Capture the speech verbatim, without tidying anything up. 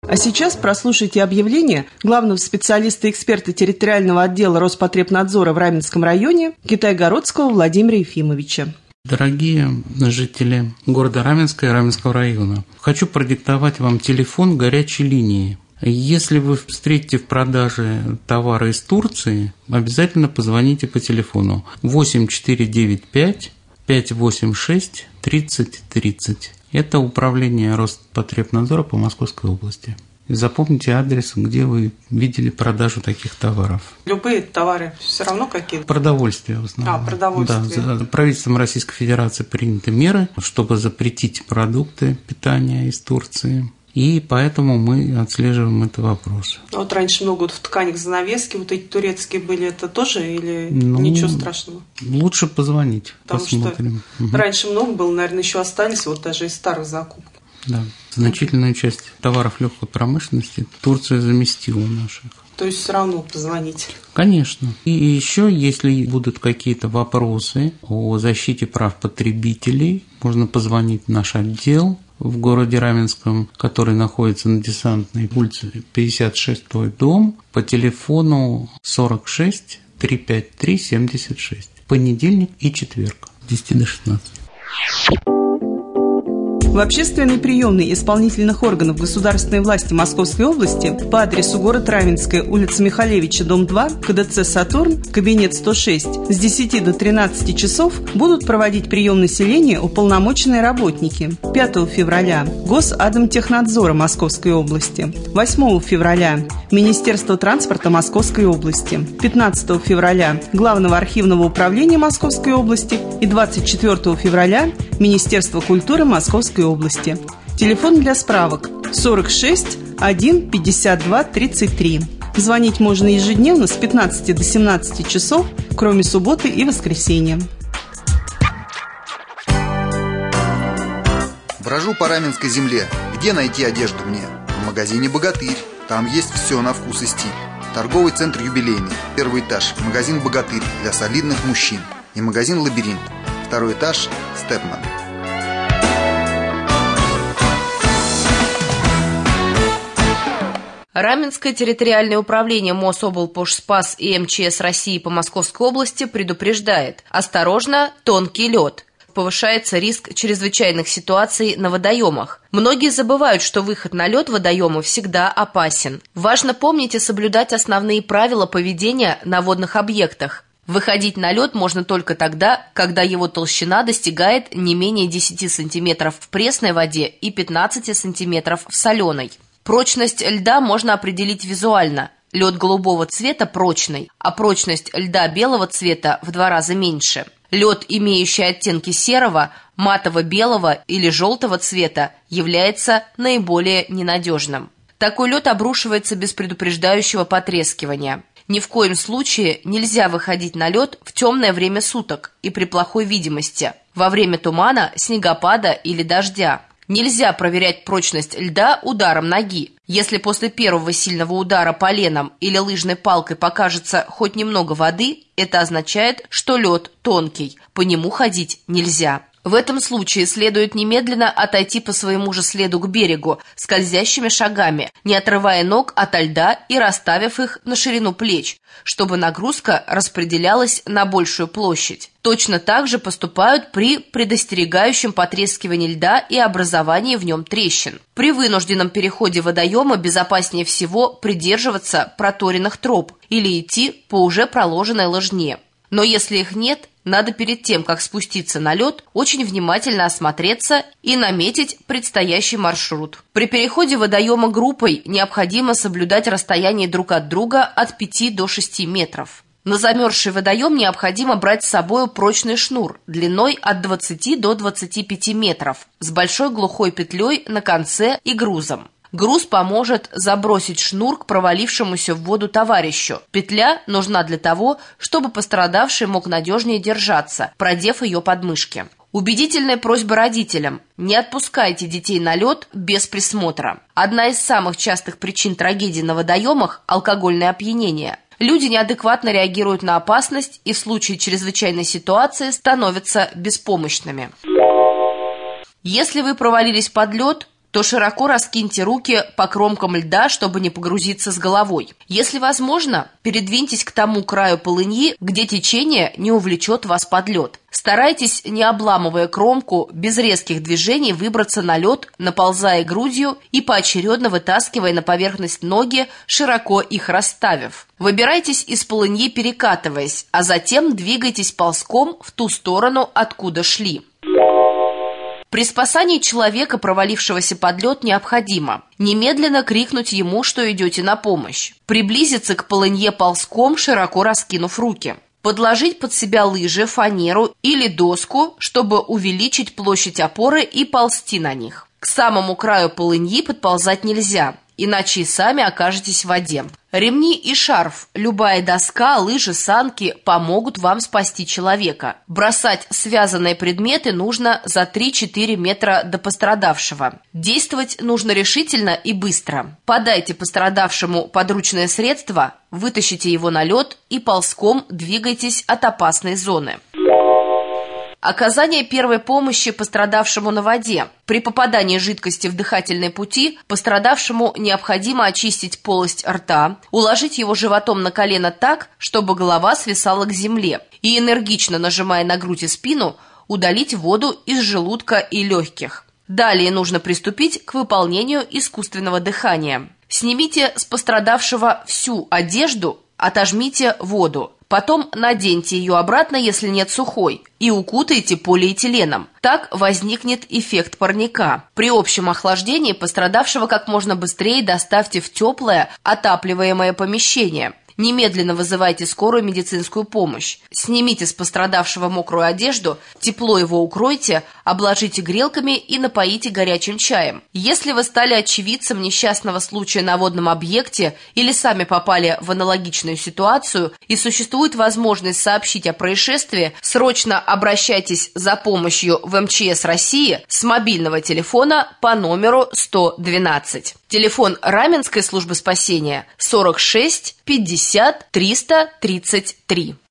А сейчас прослушайте объявление главного специалиста и эксперта территориального отдела Роспотребнадзора в Раменском районе Китайгородского Владимира Ефимовича. Дорогие жители города Раменска и Раменского района, хочу продиктовать вам телефон горячей линии. Если вы встретите в продаже товары из Турции, обязательно позвоните по телефону восемь четыре девять пять пять восемь шесть тридцать тридцать. Это управление Роспотребнадзора по Московской области. И запомните адрес, где вы видели продажу таких товаров. Любые товары все равно какие? Продовольствие в основном. А, продовольствие. Да, правительством Российской Федерации приняты меры, чтобы запретить продукты питания из Турции. И поэтому мы отслеживаем этот вопрос. А вот раньше много вот в тканях занавески, вот эти турецкие были, это тоже или ну, ничего страшного? Лучше позвонить, Потому посмотрим. Что угу. Раньше много было, наверное, еще остались вот даже из старых закупок. Да, значительную часть товаров легкой промышленности Турция заместила наших. То есть все равно позвоните. Конечно. И еще, если будут какие-то вопросы о защите прав потребителей, можно позвонить в наш отдел в городе Раменском, который находится на Десантной улице пятьдесят шестой дом, по телефону сорок шесть триста пятьдесят три семьдесят шесть. Понедельник и четверг с десяти до шестнадцати. В общественной приемной исполнительных органов государственной власти Московской области по адресу город Раменская, улица Михалевича, дом два, КДЦ «Сатурн», кабинет сто шесть, с десяти до тринадцати часов будут проводить прием населения уполномоченные работники. пятого февраля Госатомтехнадзора Московской области, восьмого февраля Министерство транспорта Московской области, пятнадцатого февраля Главного архивного управления Московской области и двадцать четвёртого февраля Министерство культуры Московской области. Телефон для справок сорок шесть один пятьдесят два тридцать три. Звонить можно ежедневно с пятнадцати до семнадцати часов, кроме субботы и воскресенья. Брожу по Раменской земле. Где найти одежду мне? В магазине «Богатырь». Там есть все на вкус и стиль. Торговый центр «Юбилейный». Первый этаж. Магазин «Богатырь» для солидных мужчин. И магазин «Лабиринт». Второй этаж. «Степман». Раменское территориальное управление Мособлпошспас и эм че эс России по Московской области предупреждает: осторожно, тонкий лед. Повышается риск чрезвычайных ситуаций на водоемах. Многие забывают, что выход на лед водоема всегда опасен. Важно помнить и соблюдать основные правила поведения на водных объектах. Выходить на лед можно только тогда, когда его толщина достигает не менее десяти сантиметров в пресной воде и пятнадцати сантиметров в соленой. Прочность льда можно определить визуально. Лед голубого цвета прочный, а прочность льда белого цвета в два раза меньше. Лед, имеющий оттенки серого, матово-белого или желтого цвета, является наиболее ненадежным. Такой лед обрушивается без предупреждающего потрескивания. Ни в коем случае нельзя выходить на лед в темное время суток и при плохой видимости, во время тумана, снегопада или дождя. Нельзя проверять прочность льда ударом ноги. Если после первого сильного удара поленом или лыжной палкой покажется хоть немного воды, это означает, что лед тонкий, по нему ходить нельзя. В этом случае следует немедленно отойти по своему же следу к берегу скользящими шагами, не отрывая ног от льда и расставив их на ширину плеч, чтобы нагрузка распределялась на большую площадь. Точно так же поступают при предостерегающем потрескивании льда и образовании в нем трещин. При вынужденном переходе водоема безопаснее всего придерживаться проторенных троп или идти по уже проложенной лыжне. Но если их нет, надо перед тем, как спуститься на лед, очень внимательно осмотреться и наметить предстоящий маршрут. При переходе водоема группой необходимо соблюдать расстояние друг от друга от пяти до шести метров. На замерзший водоем необходимо брать с собой прочный шнур длиной от двадцати до двадцати пяти метров с большой глухой петлей на конце и грузом. Груз поможет забросить шнур к провалившемуся в воду товарищу. Петля нужна для того, чтобы пострадавший мог надежнее держаться, продев ее подмышки. Убедительная просьба родителям: не отпускайте детей на лед без присмотра. Одна из самых частых причин трагедий на водоемах – алкогольное опьянение. Люди неадекватно реагируют на опасность и в случае чрезвычайной ситуации становятся беспомощными. Если вы провалились под лед, то то широко раскиньте руки по кромкам льда, чтобы не погрузиться с головой. Если возможно, передвиньтесь к тому краю полыньи, где течение не увлечет вас под лед. Старайтесь, не обламывая кромку, без резких движений выбраться на лед, наползая грудью и поочередно вытаскивая на поверхность ноги, широко их расставив. Выбирайтесь из полыньи, перекатываясь, а затем двигайтесь ползком в ту сторону, откуда шли. При спасании человека, провалившегося под лед, необходимо немедленно крикнуть ему, что идете на помощь, приблизиться к полынье ползком, широко раскинув руки, подложить под себя лыжи, фанеру или доску, чтобы увеличить площадь опоры и ползти на них. К самому краю полыньи подползать нельзя, иначе и сами окажетесь в воде. Ремни и шарф, любая доска, лыжи, санки помогут вам спасти человека. Бросать связанные предметы нужно за три-четыре метра до пострадавшего. Действовать нужно решительно и быстро. Подайте пострадавшему подручное средство, вытащите его на лед и ползком двигайтесь от опасной зоны. Оказание первой помощи пострадавшему на воде. При попадании жидкости в дыхательные пути пострадавшему необходимо очистить полость рта, уложить его животом на колено так, чтобы голова свисала к земле, и, энергично нажимая на грудь и спину, удалить воду из желудка и легких. Далее нужно приступить к выполнению искусственного дыхания. Снимите с пострадавшего всю одежду, отожмите воду. Потом наденьте ее обратно, если нет сухой, и укутайте полиэтиленом. Так возникнет эффект парника. При общем охлаждении пострадавшего как можно быстрее доставьте в теплое, отапливаемое помещение. Немедленно вызывайте скорую медицинскую помощь. Снимите с пострадавшего мокрую одежду, тепло его укройте, обложите грелками и напоите горячим чаем. Если вы стали очевидцем несчастного случая на водном объекте или сами попали в аналогичную ситуацию и существует возможность сообщить о происшествии, срочно обращайтесь за помощью в эм че эс России с мобильного телефона по номеру сто двенадцать. Телефон Раменской службы спасения сорок шесть пятьдесят триста тридцать три.